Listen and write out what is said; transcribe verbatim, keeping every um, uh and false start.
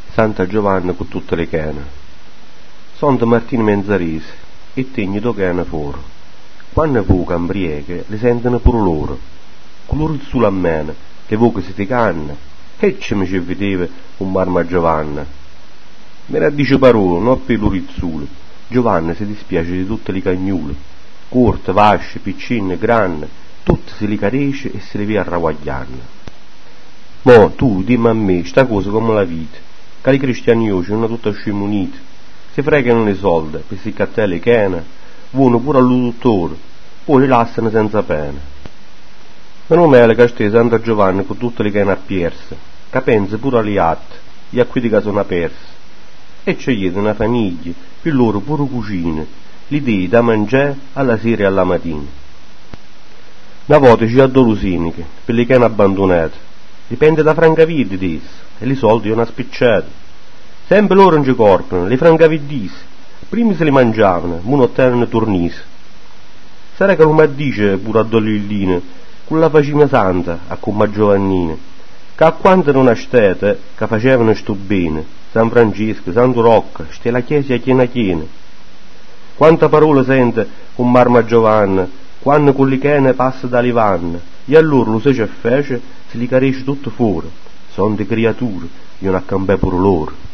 Santa Giovanna con tutte le cane. Santa Martina Menzarese e tegni do cane fuori. Quando fuoca ambrieghe le sentono pure loro. Coloro il sole a meno, che fuoca si ti canna, e ce mi ci vedeva un marma Giovanna. Me ne dice parole, non per l'orizzule. Giovanna si dispiace di tutte le cagnule, corte, vasce, piccine, granne, tutte se li caresce e se le via arravagliando. Mo tu dimmi a me, sta cosa come la vita, che i cristiani oggi non tutte scimunite, si fregano le soldi, per si cattelle chene, vanno pure all'uduttore, poi li lasciano senza pena. Meno male che stai Santa Giovanna con tutte le chene apperse, che pensa pure alle altre, e a quelli che sono perse, e c'è una famiglia, per loro pure cucine, li dei da mangiare alla sera e alla mattina. Una volta ci ha due lusiniche, per le chene abbandonate, dipende da francavide di esse, e i soldi non spicciati. Sempre loro non ci corcono, le francavidise, prima se li mangiavano, mo non ottengono tornise. Sarà che non mi dice pure a Dolilline, con la facina santa, a come Giovannina, che a quanto non astate, che facevano sto bene, San Francesco, Santo Rocca, ste la chiesa chiena chiena. Quanta parola sente con Marma Giovanna, quando con le chene passa da Livanna, e allora lo se ce fece, se li caresce tutto fuori, sono di creature, io non accambè pure loro.